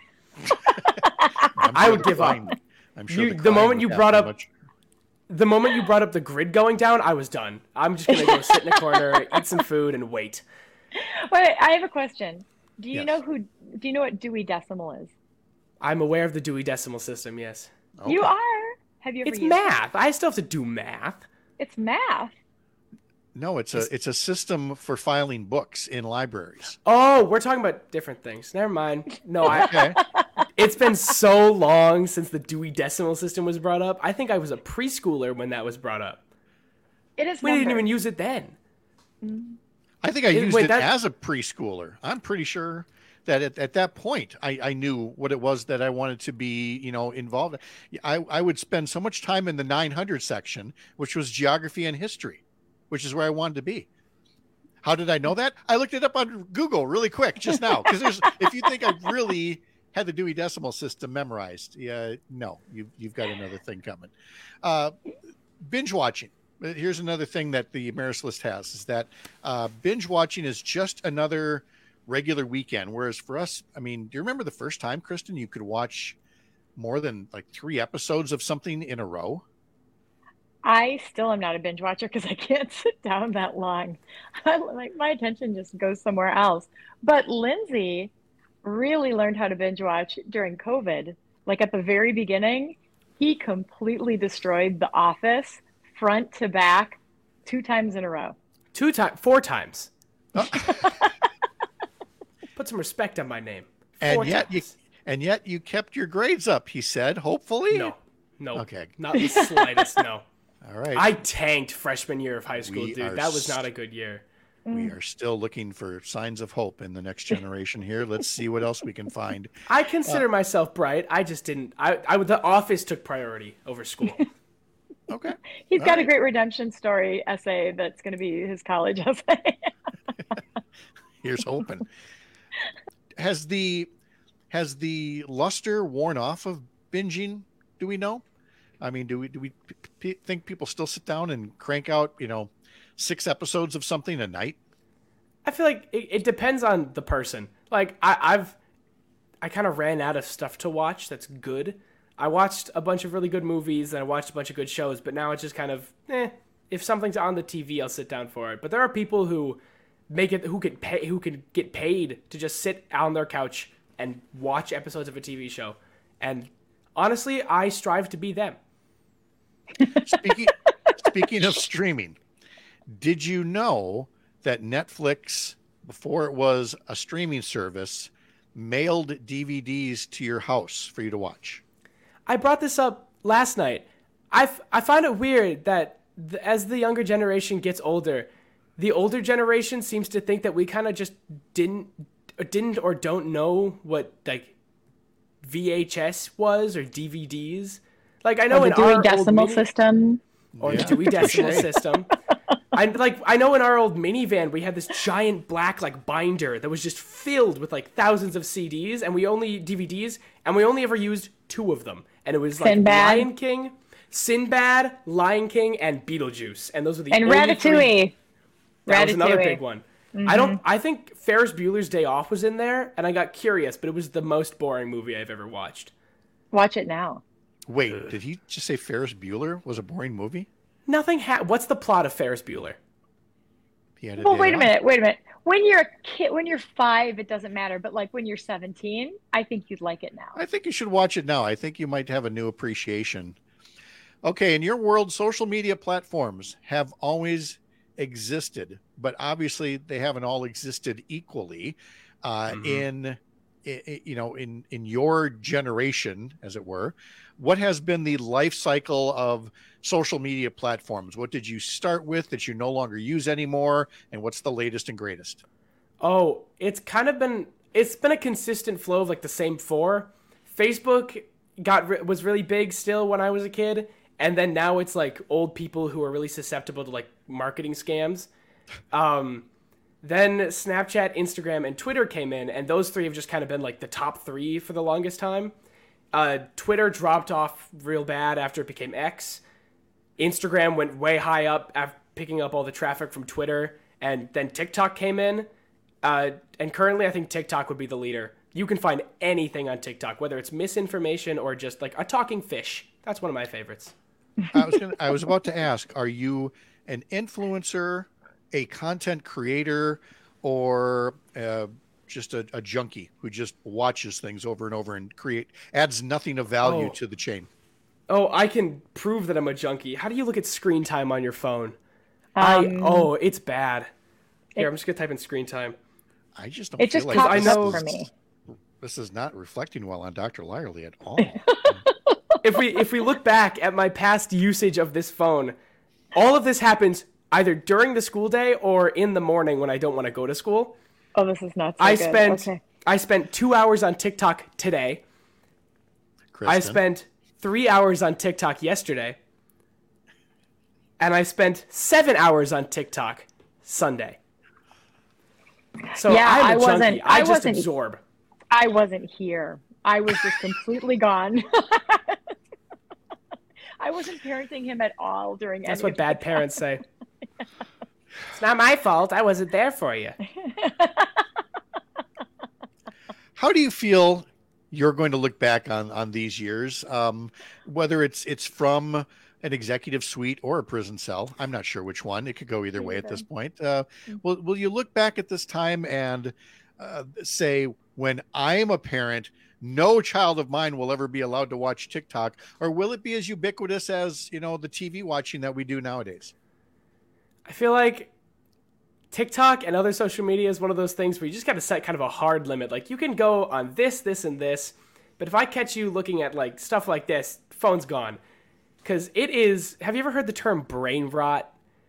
I would give up. I'm sure The moment you brought up the grid going down, I was done. I'm just gonna go sit in a corner, eat some food, and wait. Wait, I have a question. Do you Yes. know what Dewey Decimal is? I'm aware of the Dewey Decimal System. Yes. You are. Have you ever It's used math. I still have to do math. It's math. No, it's a system for filing books in libraries. Oh, we're talking about different things. Never mind. No, it's been so long since the Dewey Decimal System was brought up. I think I was a preschooler when that was brought up. It is. We didn't even use it then. I think I used wait, it as a preschooler. I'm pretty sure that at that point I knew what it was that I wanted to be, involved. I would spend so much time in the 900 section, which was geography and history, which is where I wanted to be. How did I know that? I looked it up on Google really quick just now. Because if you think I really had the Dewey Decimal System memorized, no, you've got another thing coming. Binge watching. Here's another thing that the Amerislist has is that binge watching is just another regular weekend. Whereas for us, I mean, do you remember the first time, Kristen, you could watch more than like 3 episodes of something in a row? I still am not a binge watcher because I can't sit down that long. My attention just goes somewhere else. But Lindsay really learned how to binge watch during COVID. Like at the very beginning, he completely destroyed The Office front to back 2 times in a row. 4 times. Put some respect on my name. And yet you kept your grades up, he said, hopefully. No. Okay. Not the slightest, no. All right. I tanked freshman year of high school, dude. That was not a good year. We are still looking for signs of hope in the next generation here. Let's see what else we can find. I consider myself bright. I just didn't. The Office took priority over school. Okay. He's got a great redemption story essay that's going to be his college essay. Here's hoping. Has the luster worn off of binging? Do we know? I mean, do we think people still sit down and crank out, 6 episodes of something a night? I feel like it depends on the person. Like I kind of ran out of stuff to watch that's good. I watched a bunch of really good movies and I watched a bunch of good shows, but now it's just kind of, if something's on the TV, I'll sit down for it. But there are people who can get paid to just sit on their couch and watch episodes of a TV show. And honestly, I strive to be them. Speaking of streaming, did you know that Netflix, before it was a streaming service, mailed DVDs to your house for you to watch? I brought this up last night. I find it weird that as the younger generation gets older, the older generation seems to think that we kind of just didn't or don't know what like VHS was or DVDs. Like I know the in Dewey our Decimal old System. Or the Dewey Decimal System. I know in our old minivan we had this giant black like binder that was just filled with like thousands of CDs and we only ever used 2 of them. And it was like Sinbad. Lion King, Sinbad, Lion King, and Beetlejuice. And those were the And only Ratatouille. 3. That was another Ratatouille. big one. Mhm. I think Ferris Bueller's Day Off was in there, and I got curious, but it was the most boring movie I've ever watched. Watch it now. Wait, did he just say Ferris Bueller was a boring movie? What's the plot of Ferris Bueller? He had a Well, day wait a off. minute. When you're a kid, when you're 5, it doesn't matter. But like when you're 17, I think you'd like it now. I think you should watch it now. I think you might have a new appreciation. Okay, in your world, social media platforms have always existed, but obviously they haven't all existed equally. In your generation, as it were, what has been the life cycle of social media platforms? What did you start with that you no longer use anymore, and what's the latest and greatest? Oh, it's been a consistent flow of like the same 4. Facebook was really big still when I was a kid, and then now it's like old people who are really susceptible to like marketing scams. Then Snapchat, Instagram, and Twitter came in, and those 3 have just kind of been like the top 3 for the longest time. Twitter dropped off real bad after it became X. Instagram went way high up after picking up all the traffic from Twitter. And then TikTok came in. And currently, I think TikTok would be the leader. You can find anything on TikTok, whether it's misinformation or just like a talking fish. That's one of my favorites. I was about to ask, are you an influencer, a content creator, or just a junkie who just watches things over and over and adds nothing of value to the chain? Oh, I can prove that I'm a junkie. How do you look at screen time on your phone? It's bad. Here, I'm just going to type in screen time. I just don't feel like I know for me. This is not reflecting well on Dr. Lyerly at all. If we look back at my past usage of this phone, all of this happens either during the school day or in the morning when I don't want to go to school. Oh, this is not so I good. I spent 2 hours on TikTok today. Kristen. I spent 3 hours on TikTok yesterday. And I spent 7 hours on TikTok Sunday. So yeah, I'm a junkie. I just absorb. I wasn't here. I was just completely gone. I wasn't parenting him at all during That's any what bad parents say. It's not my fault. I wasn't there for you. How do you feel you're going to look back on these years? Whether it's from an executive suite or a prison cell. I'm not sure which one. It could go either way at this point. Will you look back at this time and say, when I'm a parent, no child of mine will ever be allowed to watch TikTok? Or will it be as ubiquitous as, the TV watching that we do nowadays? I feel like TikTok and other social media is one of those things where you just got to set kind of a hard limit. Like, you can go on this, this, and this, but if I catch you looking at like stuff like this, phone's gone. Because it is, have you ever heard the term brain rot?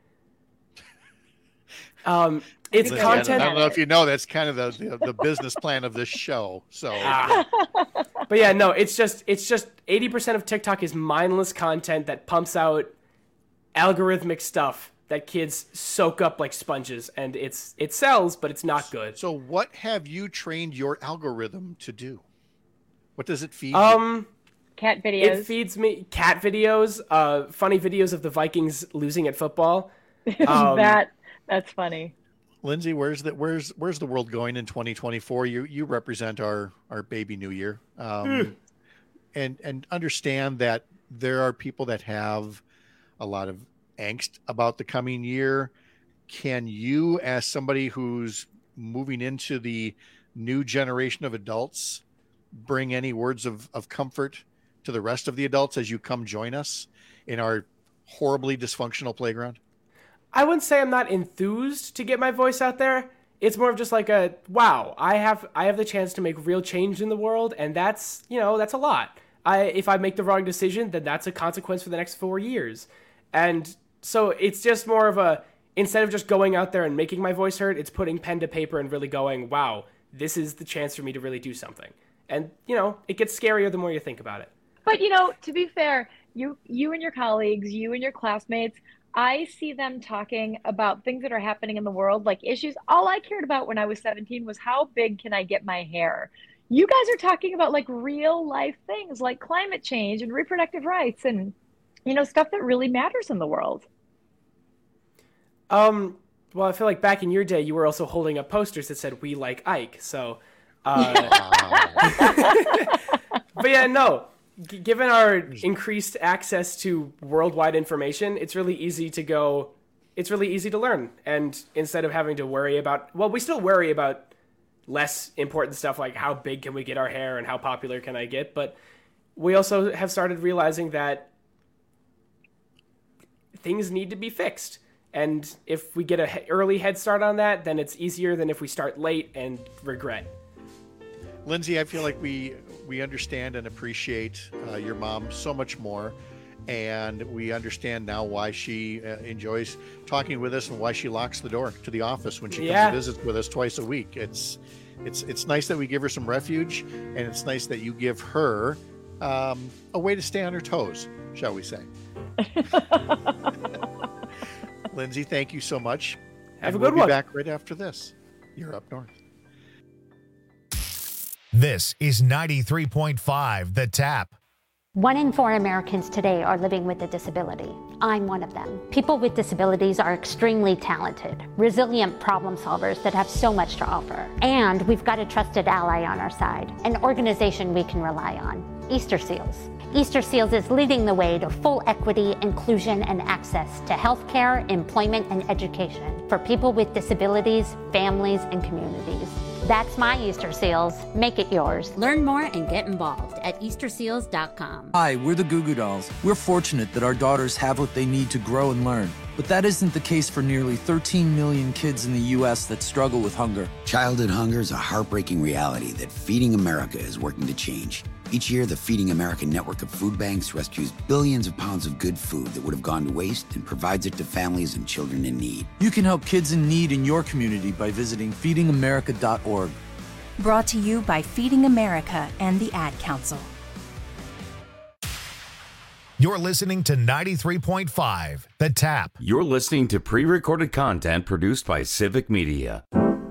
It's content. I don't know if you know, that's kind of the business plan of this show. So, but yeah, no, it's just 80% of TikTok is mindless content that pumps out algorithmic stuff that kids soak up like sponges, and it sells, but it's not good. So what have you trained your algorithm to do? What does it feed you? Cat videos. It feeds me cat videos, funny videos of the Vikings losing at football. That's funny. Lindsay, where's the world going in 2024? You represent our baby new year, and understand that there are people that have a lot of angst about the coming year. Can you, as somebody who's moving into the new generation of adults, bring any words of comfort to the rest of the adults as you come join us in our horribly dysfunctional playground? I wouldn't say I'm not enthused to get my voice out there. It's more of just like wow, I have the chance to make real change in the world, and that's a lot. If I make the wrong decision, then that's a consequence for the next 4 years. And so it's just more of instead of just going out there and making my voice heard, it's putting pen to paper and really going, wow, this is the chance for me to really do something. And, it gets scarier the more you think about it. But, to be fair, you and your colleagues, you and your classmates, I see them talking about things that are happening in the world, like issues. All I cared about when I was 17 was how big can I get my hair? You guys are talking about like real life things like climate change and reproductive rights and, stuff that really matters in the world. Well, I feel like back in your day, you were also holding up posters that said, "We like Ike." So, but yeah, no. Given our increased access to worldwide information, it's really easy to learn. And instead of having to worry about, we still worry about less important stuff like how big can we get our hair and how popular can I get. But we also have started realizing that things need to be fixed. And if we get an early head start on that, then it's easier than if we start late and regret. Lindsay, I feel like we understand and appreciate your mom so much more, and we understand now why she enjoys talking with us and why she locks the door to the office when she comes and visits with us twice a week. It's nice that we give her some refuge, and it's nice that you give her a way to stay on her toes, shall we say. Lindsay, thank you so much. Have a good one. We'll be back right after this. You're up north. This is 93.5 The Tap. 1 in 4 Americans today are living with a disability. I'm one of them. People with disabilities are extremely talented, resilient problem solvers that have so much to offer. And we've got a trusted ally on our side, an organization we can rely on, Easter Seals. Easter Seals is leading the way to full equity, inclusion, and access to healthcare, employment, and education for people with disabilities, families, and communities. That's my Easter Seals. Make it yours. Learn more and get involved at easterseals.com. Hi, we're the Goo Goo Dolls. We're fortunate that our daughters have what they need to grow and learn. But that isn't the case for nearly 13 million kids in the U.S. that struggle with hunger. Childhood hunger is a heartbreaking reality that Feeding America is working to change. Each year, the Feeding America network of food banks rescues billions of pounds of good food that would have gone to waste and provides it to families and children in need. You can help kids in need in your community by visiting feedingamerica.org. Brought to you by Feeding America and the Ad Council. You're listening to 93.5 The Tap. You're listening to pre-recorded content produced by Civic Media.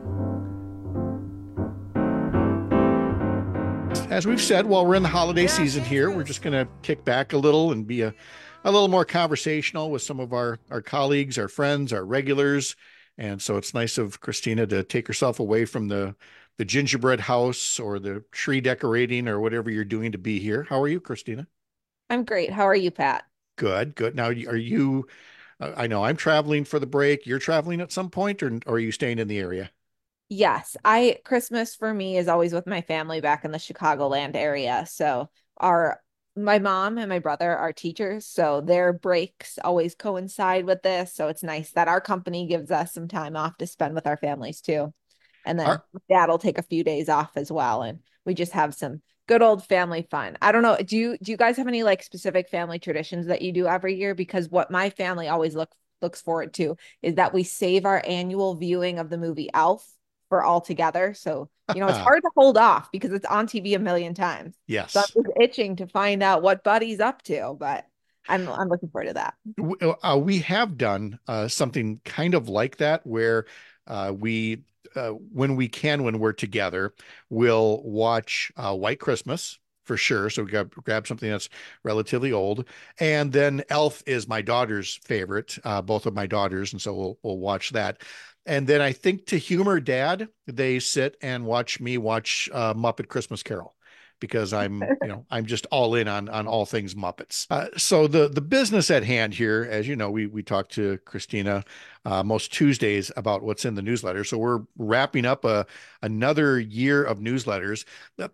As we've said, while we're in the holiday season here, we're just going to kick back a little and be a little more conversational with some of our colleagues, our friends, our regulars. And so it's nice of Christina to take herself away from the gingerbread house or the tree decorating or whatever you're doing to be here. How are you, Christina? I'm great. How are you, Pat? Good. Now, are you, I know I'm traveling for the break. You're traveling at some point, or are you staying in the area? Yes, Christmas for me is always with my family back in the Chicagoland area. So my mom and my brother are teachers, so their breaks always coincide with this. So it's nice that our company gives us some time off to spend with our families too. And then Dad will take a few days off as well. And we just have some good old family fun. I don't know. Do you guys have any like specific family traditions that you do every year? Because what my family always looks forward to is that we save our annual viewing of the movie Elf for all together. So, it's hard to hold off because it's on TV a million times. Yes. So I'm just itching to find out what Buddy's up to, but I'm looking forward to that. We have done something kind of like that where we when we're together, we'll watch White Christmas for sure. So we grab something that's relatively old. And then Elf is my daughter's favorite, both of my daughters. And so we'll watch that. And then I think to humor Dad, they sit and watch me watch Muppet Christmas Carol, because I'm just all in on all things Muppets. So the business at hand here, as you know, we talk to Christina most Tuesdays about what's in the newsletter. So we're wrapping up another year of newsletters.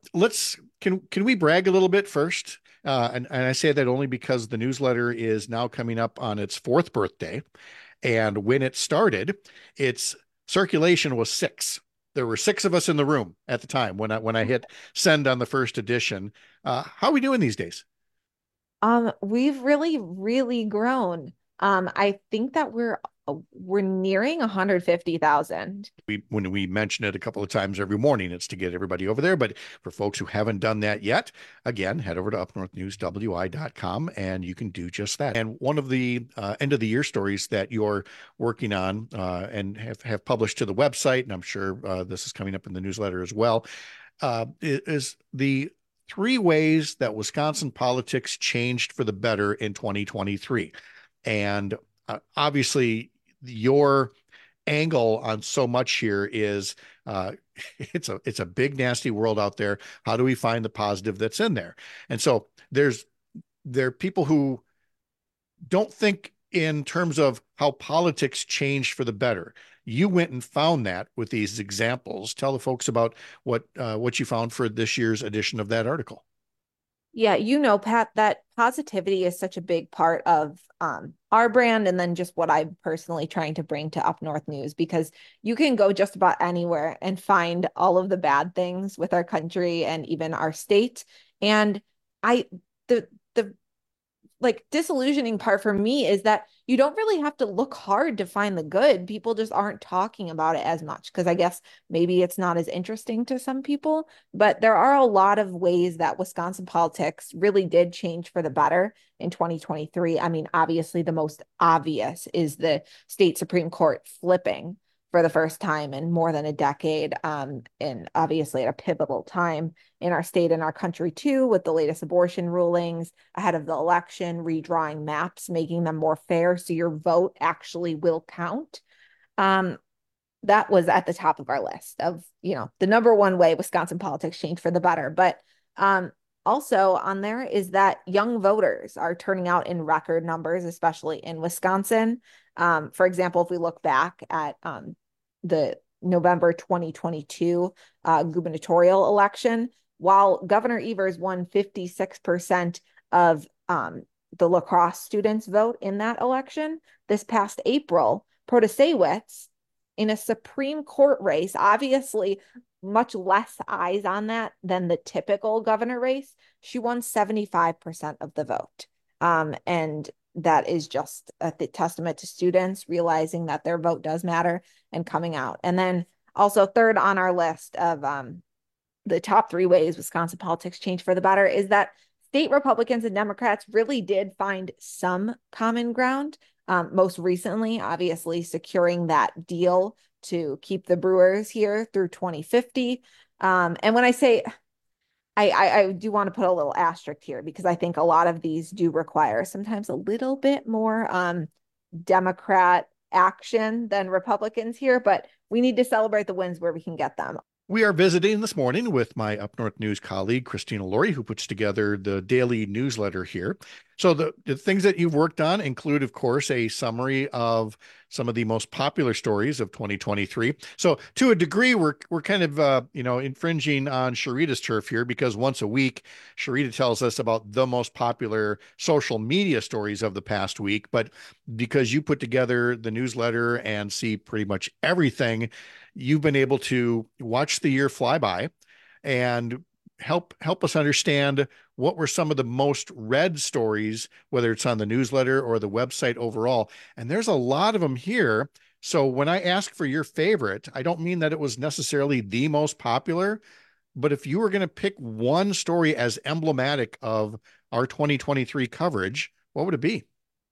Can we brag a little bit first? And I say that only because the newsletter is now coming up on its 4th birthday. And when it started, its circulation was 6. There were 6 of us in the room at the time when I hit send on the first edition. How are we doing these days? We've really, really grown. I think that we're nearing 150,000. When we mention it a couple of times every morning, it's to get everybody over there. But for folks who haven't done that yet, again, head over to upnorthnewswi.com and you can do just that. And one of the end of the year stories that you're working on and have published to the website, and I'm sure this is coming up in the newsletter as well, is the 3 ways that Wisconsin politics changed for the better in 2023. And obviously, your angle on so much here is it's a big, nasty world out there. How do we find the positive that's in there? And so there are people who don't think in terms of how politics changed for the better. You went and found that with these examples. Tell the folks about what you found for this year's edition of that article. Yeah, Pat, that positivity is such a big part of our brand, and then just what I'm personally trying to bring to Up North News, because you can go just about anywhere and find all of the bad things with our country and even our state. And the disillusioning part for me is that you don't really have to look hard to find the good. People just aren't talking about it as much because I guess maybe it's not as interesting to some people, but there are a lot of ways that Wisconsin politics really did change for the better in 2023. I mean, obviously the most obvious is the state Supreme Court flipping for the first time in more than a decade. And obviously at a pivotal time in our state and our country too, with the latest abortion rulings ahead of the election, redrawing maps, making them more fair so your vote actually will count. That was at the top of our list of, the number one way Wisconsin politics change for the better. But also on there is that young voters are turning out in record numbers, especially in Wisconsin. For example, if we look back at the November 2022 gubernatorial election, while Governor Evers won 56% of the La Crosse students' vote in that election, this past April, Protasiewicz, in a Supreme Court race, obviously much less eyes on that than the typical governor race, she won 75% of the vote. And that is just a testament to students realizing that their vote does matter and coming out. And then also third on our list of the top 3 ways Wisconsin politics change for the better is that state Republicans and Democrats really did find some common ground. Most recently, obviously, securing that deal to keep the Brewers here through 2050. And when I say, I do want to put a little asterisk here because I think a lot of these do require sometimes a little bit more Democrat action than Republicans here, but we need to celebrate the wins where we can get them. We are visiting this morning with my Up North News colleague, Christina Laurie, who puts together the daily newsletter here. So the things that you've worked on include, of course, a summary of some of the most popular stories of 2023. So to a degree, we're kind of, infringing on Sharita's turf here because once a week, Sharita tells us about the most popular social media stories of the past week. But because you put together the newsletter and see pretty much everything, you've been able to watch the year fly by and help us understand what were some of the most read stories, whether it's on the newsletter or the website overall. And there's a lot of them here. So when I ask for your favorite, I don't mean that it was necessarily the most popular, but if you were going to pick one story as emblematic of our 2023 coverage, what would it be?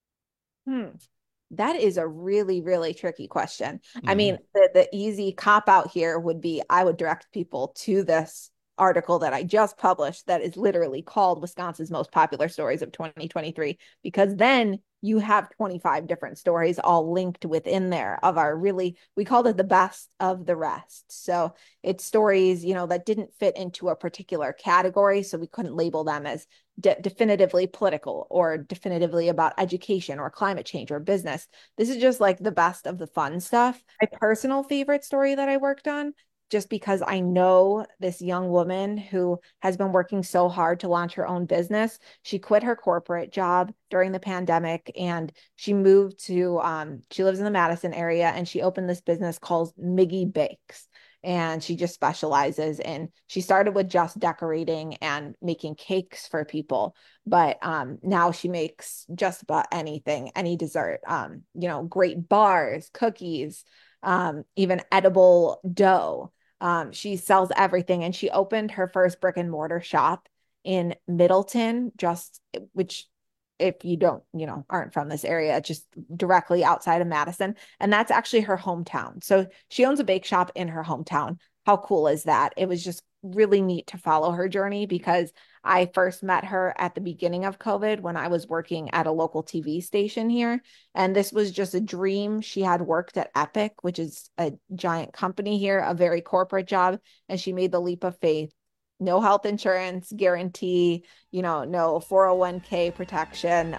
That is a really, really tricky question. I mean, the easy cop out here would be I would direct people to this article that I just published that is literally called Wisconsin's Most Popular Stories of 2023, because then you have 25 different stories all linked within there of our we called it the best of the rest. So it's stories, that didn't fit into a particular category. So we couldn't label them as definitively political or definitively about education or climate change or business. This is just like the best of the fun stuff. My personal favorite story that I worked on, just because I know this young woman who has been working so hard to launch her own business. She quit her corporate job during the pandemic and she moved to, she lives in the Madison area and she opened this business called Miggy Bakes. And she just specializes in, she started with just decorating and making cakes for people. But now she makes just about anything, any dessert, great bars, cookies, even edible dough. She sells everything, and she opened her first brick and mortar shop in Middleton, which if you don't, aren't from this area, just directly outside of Madison. And that's actually her hometown. So she owns a bake shop in her hometown. How cool is that? It was just really neat to follow her journey because I first met her at the beginning of COVID when I was working at a local TV station here. And this was just a dream. She had worked at Epic, which is a giant company here, a very corporate job. And she made the leap of faith. No health insurance guarantee, no 401k protection.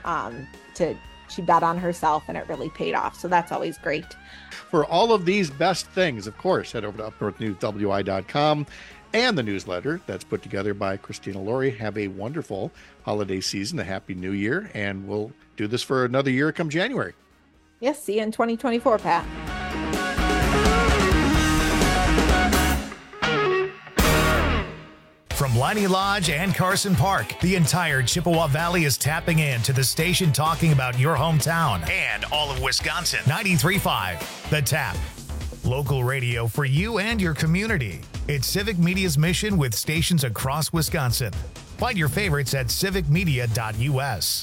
She bet on herself and it really paid off. So that's always great. For all of these best things, of course, head over to upnorthnewswi.com and the newsletter that's put together by Christina Laurie. Have a wonderful holiday season, a happy new year, and we'll do this for another year come January. Yes, see you in 2024, Pat. From Leinie Lodge and Carson Park, the entire Chippewa Valley is tapping into the station talking about your hometown and all of Wisconsin. 93.5, The Tap. Local radio for you and your community. It's Civic Media's mission with stations across Wisconsin. Find your favorites at civicmedia.us.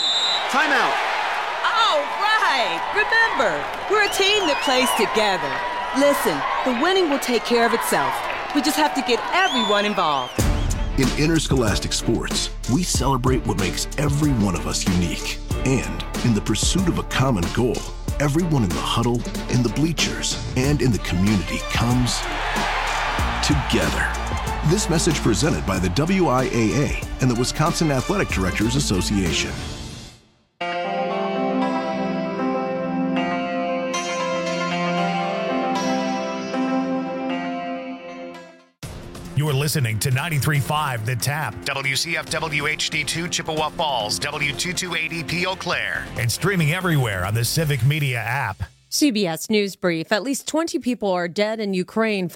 Timeout. All right. Remember, we're a team that plays together. Listen, the winning will take care of itself. We just have to get everyone involved. In interscholastic sports, we celebrate what makes every one of us unique. And in the pursuit of a common goal, everyone in the huddle, in the bleachers, and in the community comes together. This message presented by the WIAA and the Wisconsin Athletic Directors Association. You're listening to 93.5 The Tap, WCFW HD2 Chippewa Falls, W228EP Eau Claire, and streaming everywhere on the Civic Media app. CBS News Brief. At least 20 people are dead in Ukraine